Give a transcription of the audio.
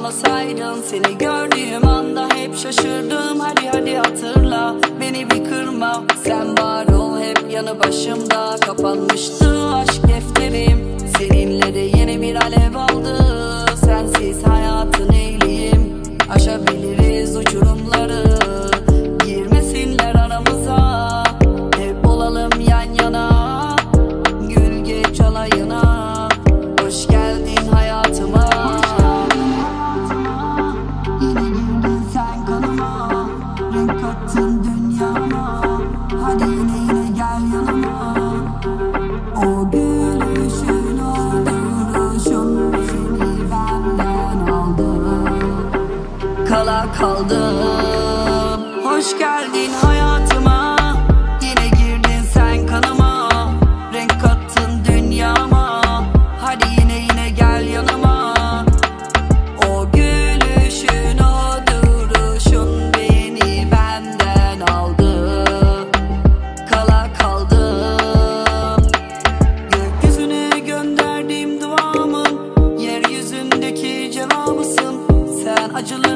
olmasaydın. Seni gördüğüm anda hep şaşırdım. Hadi hadi hatırla, beni bir kırma. Sen var ol hep yanı başımda. Kapanmıştı aşk defterim, seninle de yeni bir alev aldı. Sensiz hayatın eyleyim, aşabiliriz uçurumları. Girmesinler aramıza, hep olalım yan yana. Gül geç alayına, hoş geldin hayatıma. Yine girdin sen kanıma, renk kattın dünyama. Hadi yine gel yanıma. O gülüşün, o duruşun beni benden aldı. Kala kaldım. Hoş geldin hayatıma. Yine girdin sen kanıma, renk kattın dünyama. Hadi yine gel yanıma. O gülüşün, o duruşun beni benden aldı. Kala kaldım. Gökyüzüne gönderdiğim duamın yeryüzündeki cevabısın. Sen acılı